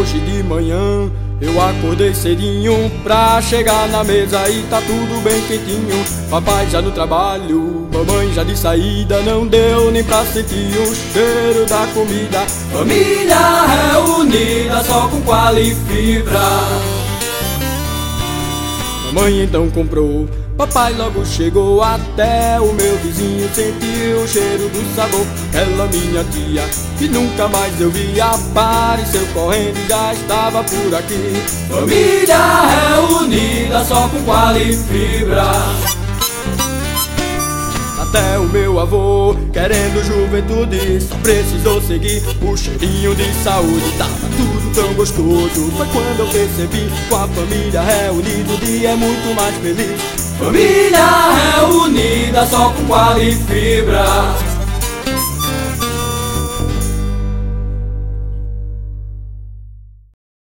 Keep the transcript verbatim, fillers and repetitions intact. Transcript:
Hoje de manhã eu acordei cedinho pra chegar na mesa e tá tudo bem quentinho. Papai já no trabalho, mamãe já de saída, não deu nem pra sentir o cheiro da comida. Família reunida só com qualifibra. Mamãe então comprou, papai logo chegou, até o meu vizinho sentiu o cheiro do sabor. Ela, minha tia, que nunca mais eu vi, apareceu correndo e já estava por aqui. Família reunida só com qualifibra. Até o meu avô, querendo juventude, só precisou seguir o cheirinho de saúde. Tava tudo tão gostoso, foi quando eu percebi, com a família reunida o dia é muito mais feliz. Família reunida só com qualifibra.